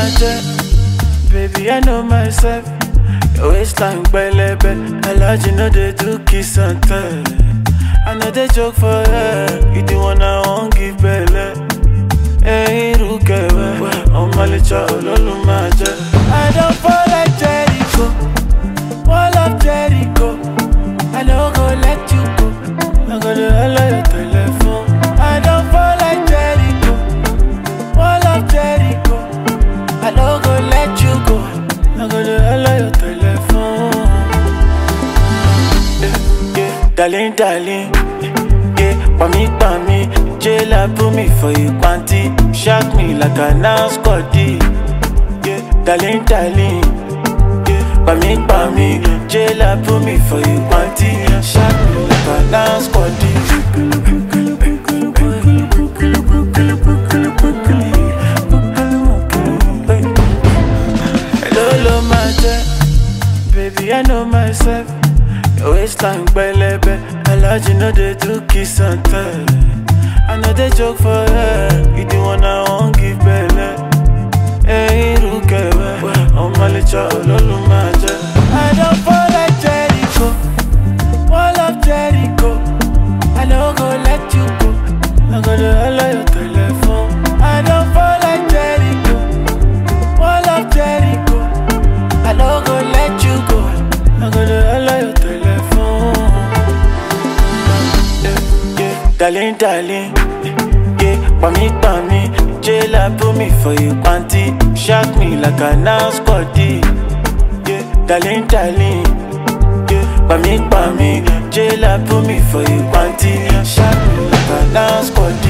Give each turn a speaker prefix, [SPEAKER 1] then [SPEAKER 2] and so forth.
[SPEAKER 1] matter, baby, I know myself. Your waistline belebe, I like you know they do kiss and tell. I know they joke for her, you the one I won't give belle. Hey, Rukewe, on my licha, Ololu Maje. I don't fall like Jericho, wall of Jericho. I don't go let you go, I go to hell on your telephone. I don't fall like Jericho, wall of Jericho. I don't go let you go, I go to hell on your telephone. Yeah, darling, darling. Yeah, pa me, jaila put me for you, panty. Shock me like a now Scotty. Yeah, darling, darling. Yeah, pa me, jaila put me for you, panty. Shock me like a now Scotty. Hello, my dear, baby, I know myself. Your waistline belebe, I like you know they do kiss and tell. I know they joke for her, you the one I won't give belle. Hey, Rukewe, on my licha, Ololu Maje. I don't fall like Jericho, wall of Jericho. I don't go let you go, I go to hell on your telephone. I don't fall like Jericho, wall of Jericho. I don't go let you go, I go to hell on your telephone. Darling, darling, yeah, pa me, jaila put me for you, panty. Shock me like a now Scotty. Yeah, darling, darling, yeah, pa me, jaila put me for you, panty. Shock me like a now Scotty.